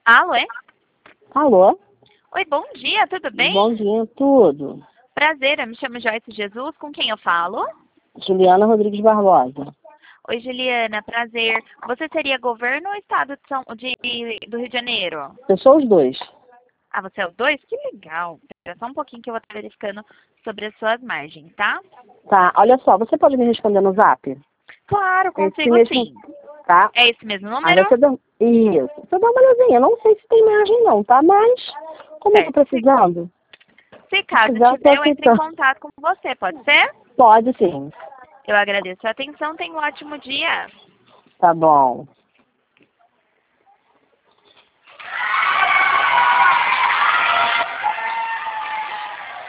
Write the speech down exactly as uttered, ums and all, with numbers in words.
Alô, é? Alô? Oi, bom dia, tudo bem? Bom dia, tudo. Prazer, eu me chamo Joyce Jesus, com quem eu falo? Juliana Rodrigues Barbosa. Oi, Juliana, prazer. Você seria governo ou estado de São, de, do Rio de Janeiro? Eu sou os dois. Ah, você é os dois? Que legal. Espera só um pouquinho que eu vou estar verificando sobre as suas margens, tá? Tá, olha só, você pode me responder no zap? Claro, Esse consigo mesmo, sim. tá? É esse mesmo Aí número? você dá... Isso. Você dá uma olhadinha. Eu não sei se tem margem não, tá? Mas, como eu tô Certo. Se, precisando, se se caso quiser eu tô tiver, eu entro em aceitando. contato com você, pode ser? Pode sim. Eu agradeço a atenção, tenha um ótimo dia. Tá bom.